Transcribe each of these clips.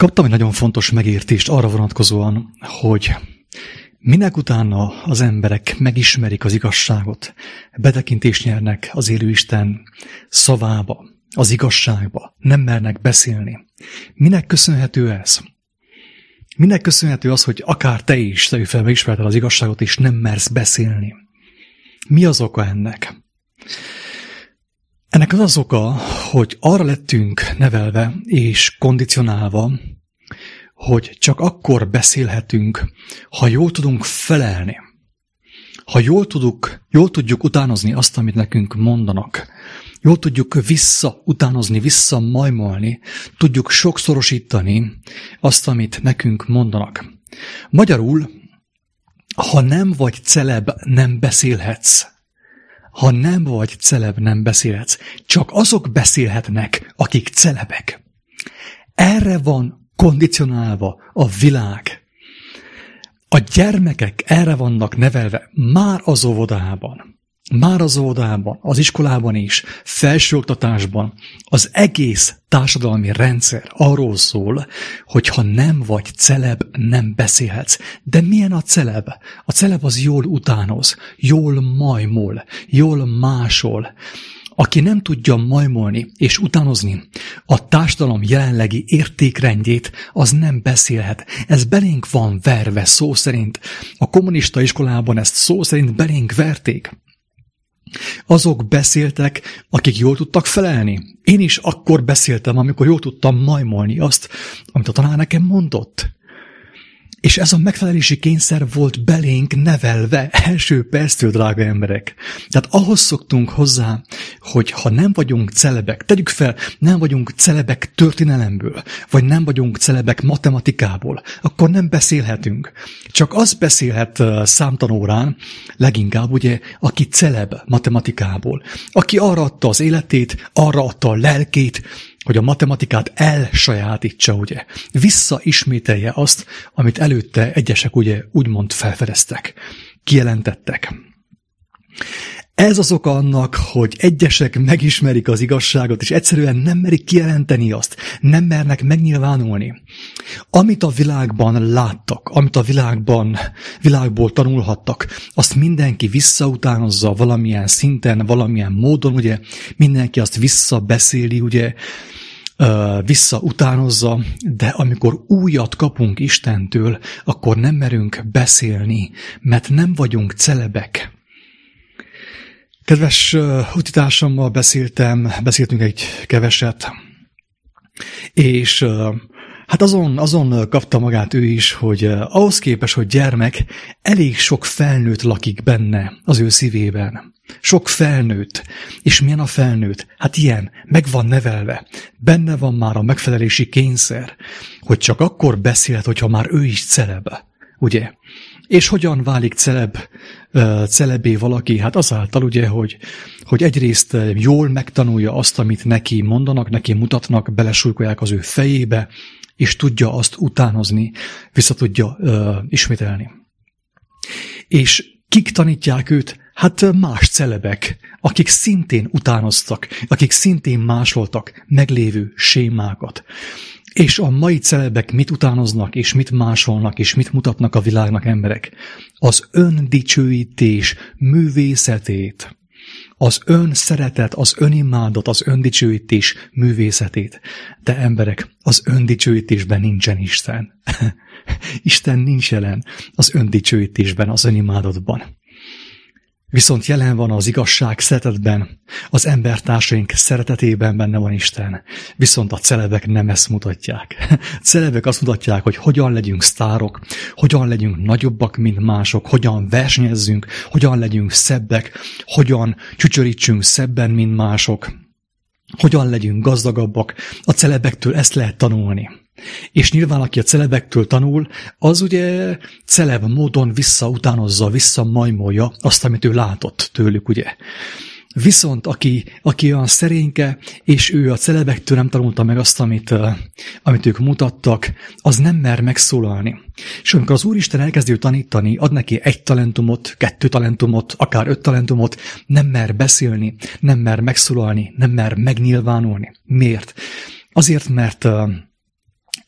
Kaptam egy nagyon fontos megértést arra vonatkozóan, hogy minek utána az emberek megismerik az igazságot, betekintést nyernek az élő Isten szavába, az igazságba, nem mernek beszélni. Minek köszönhető ez? Minek köszönhető az, hogy akár te is megismerted az igazságot, és nem mersz beszélni? Mi az oka ennek? Ennek az oka, hogy arra lettünk nevelve és kondicionálva, hogy csak akkor beszélhetünk, ha jól tudunk felelni. Ha jól tudjuk utánozni azt, amit nekünk mondanak. Jól tudjuk utánozni, visszamajmolni, tudjuk sokszorosítani azt, amit nekünk mondanak. Magyarul, ha nem vagy celeb, nem beszélhetsz. Ha nem vagy celeb, nem beszélhetsz. Csak azok beszélhetnek, akik celebek. Erre van kondicionálva a világ. A gyermekek erre vannak nevelve már az óvodában. Már az óvodában, az iskolában is, felsőoktatásban. Az egész társadalmi rendszer arról szól, hogy ha nem vagy celeb, nem beszélhetsz. De milyen a celeb? A celeb az jól utánoz, jól majmol, jól másol. Aki nem tudja majmolni és utánozni a társadalom jelenlegi értékrendjét, az nem beszélhet. Ez belénk van verve szó szerint. A kommunista iskolában ezt szó szerint belénk verték. Azok beszéltek, akik jól tudtak felelni. Én is akkor beszéltem, amikor jól tudtam majmolni azt, amit a tanár nekem mondott. És ez a megfelelési kényszer volt belénk nevelve első perctől, drága emberek. Tehát ahhoz szoktunk hozzá, hogy ha nem vagyunk celebek, tegyük fel, nem vagyunk celebek történelemből, vagy nem vagyunk celebek matematikából, akkor nem beszélhetünk. Csak az beszélhet számtanórán, leginkább ugye, aki celeb matematikából. Aki arra adta az életét, arra adta a lelkét, hogy a matematikát elsajátítsa, ugye. Visszaismételje azt, amit előtte egyesek ugye úgymond felfedeztek, kijelentettek. Ez az oka annak, hogy egyesek megismerik az igazságot, és egyszerűen nem merik kijelenteni azt, nem mernek megnyilvánulni. Amit a világban láttak, amit a világból tanulhattak, azt mindenki visszautánozza valamilyen szinten, valamilyen módon, ugye, mindenki azt visszabeszéli, ugye, visszautánozza, de amikor újat kapunk Istentől, akkor nem merünk beszélni, mert nem celebek. Kedves utitársammal beszéltünk egy keveset, és hát azon kapta magát ő is, hogy ahhoz képest, hogy gyermek, elég sok felnőtt lakik benne az ő szívében. Sok felnőtt. És milyen a felnőtt? Hát ilyen, meg van nevelve. Benne van már a megfelelési kényszer, hogy csak akkor beszélhet, hogyha már ő is celeb. Ugye? És hogyan válik celebé valaki? Hát azáltal ugye, hogy egyrészt jól megtanulja azt, amit neki mondanak, neki mutatnak, belesújkolják az ő fejébe, és tudja azt utánozni, vissza tudja ismételni. És kik tanítják őt? Hát más celebek, akik szintén utánoztak, akik szintén másoltak meglévő sémákat. És a mai celebek mit utánoznak, és mit másolnak, és mit mutatnak a világnak emberek? Az öndicsőítés művészetét, az önszeretet, az önimádat, az öndicsőítés művészetét. De emberek, az öndicsőítésben nincsen Isten. Isten nincs jelen az öndicsőítésben, az önimádatban. Viszont jelen van az igazság szeretetben, az embertársaink szeretetében benne van Isten. Viszont a celebek nem ezt mutatják. Celebek azt mutatják, hogy hogyan legyünk sztárok, hogyan legyünk nagyobbak, mint mások, hogyan versenyezzünk, hogyan legyünk szebbek, hogyan csücsörítsünk szebben, mint mások, hogyan legyünk gazdagabbak. A celebektől ezt lehet tanulni. És nyilván, aki a celebektől tanul, az ugye celeb módon visszautánozza, visszamajmolja azt, amit ő látott tőlük, ugye. Viszont aki olyan szerényke, és ő a celebektől nem tanulta meg azt, amit ők mutattak, az nem mer megszólalni. És amikor az Úristen elkezdi tanítani, ad neki 1 talentumot, 2 talentumot, akár 5 talentumot, nem mer beszélni, nem mer megszólalni, nem mer megnyilvánulni. Miért? Azért, mert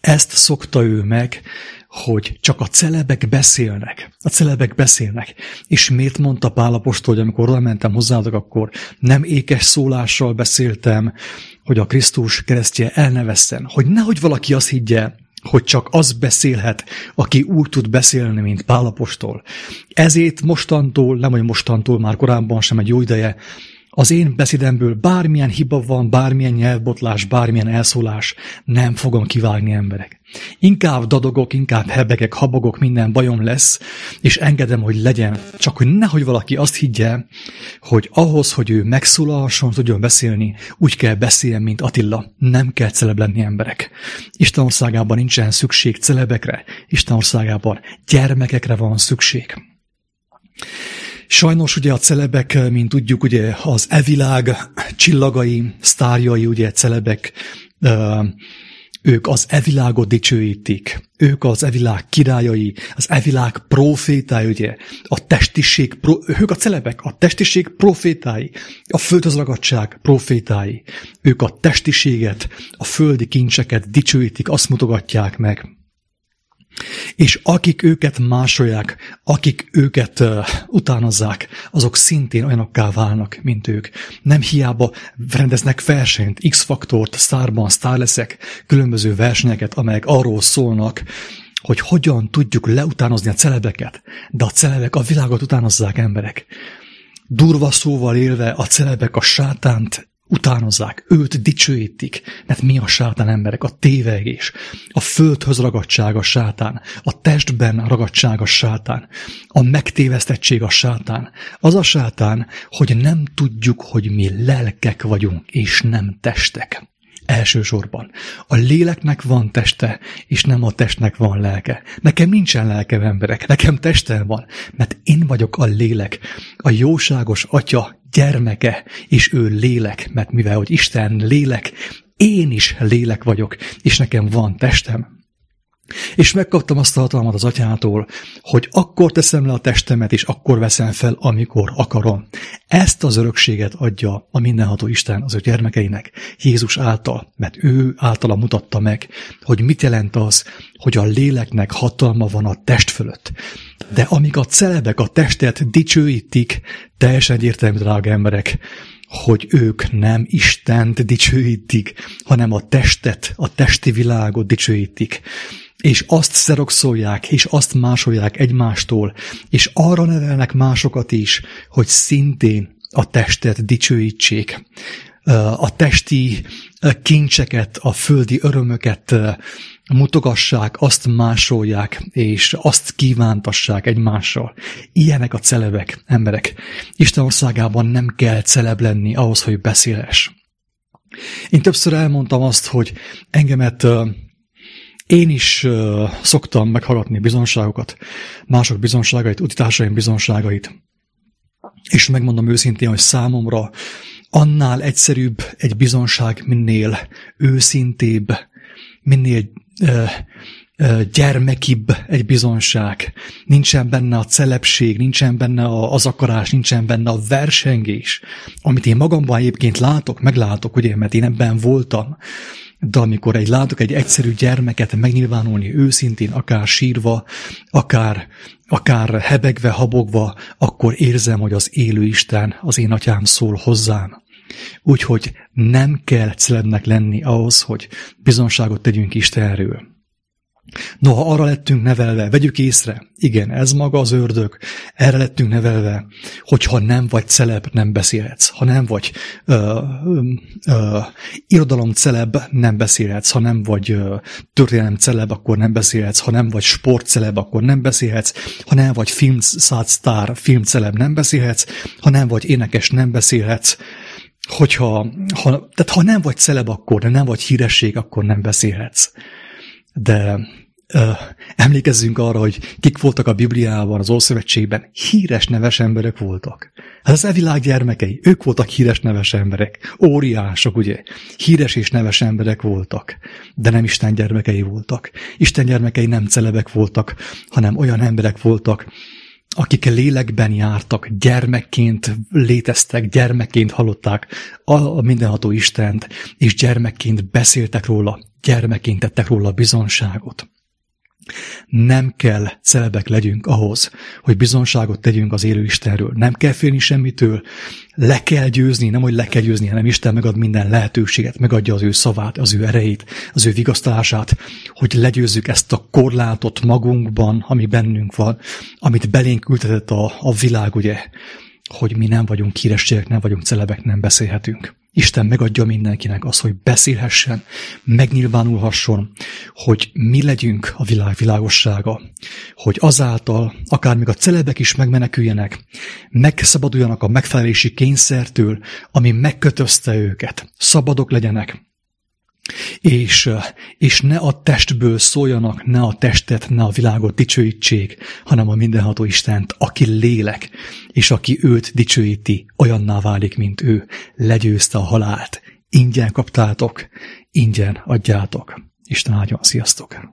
Ezt szokta ő meg, hogy csak a celebek beszélnek. A celebek beszélnek. És miért mondta Pál apostol, hogy amikor oda mentem hozzátok, akkor nem ékes szólással beszéltem, hogy a Krisztus keresztje el ne vesszen. Hogy nehogy valaki azt higgye, hogy csak az beszélhet, aki úgy tud beszélni, mint Pál apostol. Ezért mostantól, nem hogy mostantól, már korábban sem egy jó ideje, az én beszédemből bármilyen hiba van, bármilyen nyelvbotlás, bármilyen elszólás, nem fogom kivágni, emberek. Inkább dadogok, inkább hebegek, habogok, minden bajom lesz, és engedem, hogy legyen, csak hogy nehogy valaki azt higgye, hogy ahhoz, hogy ő megszólalhasson, tudjon beszélni, úgy kell beszéljen, mint Attila. Nem kell celeb lenni, emberek. Isten országában nincsen szükség celebekre, Isten országában gyermekekre van szükség. Sajnos ugye a celebek, mint tudjuk, ugye az evilág csillagai, sztárjai, ugye celebek, ők az evilágot dicsőítik. Ők az evilág királyai, az evilág profétái, ugye, ők a celebek, a testiség profétái, a földhöz ragadtság profétái. Ők a testiséget, a földi kincseket dicsőítik, azt mutogatják meg. És akik őket másolják, akik őket utánozzák, azok szintén olyanokká válnak, mint ők. Nem hiába rendeznek versenyt, X-faktort, sztárban, sztár leszek, különböző versenyeket, amelyek arról szólnak, hogy hogyan tudjuk leutánozni a celebeket, de a celebek a világot utánozzák, emberek. Durva szóval élve a celebek a sátánt utánozzák, őt dicsőítik, mert mi a sátán, emberek? A tévegés, a földhöz ragadtság a sátán, a testben ragadtság a sátán, a megtévesztettség a sátán. Az a sátán, hogy nem tudjuk, hogy mi lelkek vagyunk, és nem testek. Elsősorban. A léleknek van teste, és nem a testnek van lelke. Nekem nincsen lelkem, emberek, nekem testem van, mert én vagyok a lélek, a jóságos Atya gyermeke, és ő lélek, mert mivel, hogy Isten lélek, én is lélek vagyok, és nekem van testem. És megkaptam azt a hatalmat az Atyától, hogy akkor teszem le a testemet, és akkor veszem fel, amikor akarom. Ezt az örökséget adja a mindenható Isten az ő gyermekeinek, Jézus által, mert ő általa mutatta meg, hogy mit jelent az, hogy a léleknek hatalma van a test fölött. De amíg a celebek a testet dicsőítik, teljesen egyértelmű, drága emberek, hogy ők nem Istent dicsőítik, hanem a testet, a testi világot dicsőítik. És azt szerokszolják, és azt másolják egymástól, és arra nevelnek másokat is, hogy szintén a testet dicsőítsék. A testi kincseket, a földi örömöket mutogassák, azt másolják, és azt kívántassák egymással. Ilyenek a celebek, emberek. Isten országában nem kell celeb lenni ahhoz, hogy beszélhess. Én többször elmondtam azt, hogy engemet én is szoktam meghallgatni bizonságokat, mások bizonságait, utitársaim bizonságait, és megmondom őszintén, hogy számomra annál egyszerűbb egy bizonság, minél őszintébb, minél gyermekibb egy bizonság. Nincsen benne a celebség, nincsen benne az akarás, nincsen benne a versengés, amit én magamban egyébként meglátok, ugye, mert én ebben voltam. De amikor látok egy egyszerű gyermeket megnyilvánulni őszintén, akár sírva, akár hebegve, habogva, akkor érzem, hogy az élő Isten, az én atyám szól hozzám. Úgyhogy nem kell celebnek lenni ahhoz, hogy bizonságot tegyünk Istenről. Noha arra lettünk nevelve, vegyük észre, igen, ez maga az ördög, erre lettünk nevelve, hogyha nem vagy celeb, nem beszélhetsz. Ha nem vagy irodalomceleb, nem beszélhetsz. Ha nem vagy történelemceleb, akkor nem beszélhetsz. Ha nem vagy sportceleb, akkor nem beszélhetsz. Ha nem vagy filmsztár, filmceleb, nem beszélhetsz. Ha nem vagy énekes, nem beszélhetsz. Tehát ha nem vagy celeb, akkor nem vagy híresség, akkor nem beszélhetsz. De emlékezzünk arra, hogy kik voltak a Bibliában, az Ószövetségben. Híres neves emberek voltak. Hát az evilág gyermekei, ők voltak híres neves emberek. Óriások, ugye? Híres és neves emberek voltak. De nem Isten gyermekei voltak. Isten gyermekei nem celebek voltak, hanem olyan emberek voltak, akik lélekben jártak, gyermekként léteztek, gyermekként hallották a mindenható Istent, és gyermekként beszéltek róla, gyermekként tettek róla bizonságot. Nem kell celebek legyünk ahhoz, hogy bizonságot tegyünk az élő Istenről. Nem kell félni semmitől, le kell győzni, nem hogy le kell győzni, hanem Isten megad minden lehetőséget, megadja az ő szavát, az ő erejét, az ő vigasztalását, hogy legyőzzük ezt a korlátot magunkban, ami bennünk van, amit belénk ültetett a világ, ugye, hogy mi nem vagyunk hírességek, nem vagyunk celebek, nem beszélhetünk. Isten megadja mindenkinek azt, hogy beszélhessen, megnyilvánulhasson, hogy mi legyünk a világ világossága, hogy azáltal akár még a celebek is megmeneküljenek, megszabaduljanak a megfelelési kényszertől, ami megkötözte őket, szabadok legyenek, és ne a testből szóljanak, ne a testet, ne a világot dicsőítsék, hanem a mindenható Istent, aki lélek, és aki őt dicsőíti, olyanná válik, mint ő, legyőzte a halált. Ingyen kaptátok, ingyen adjátok. Isten áldjon, sziasztok!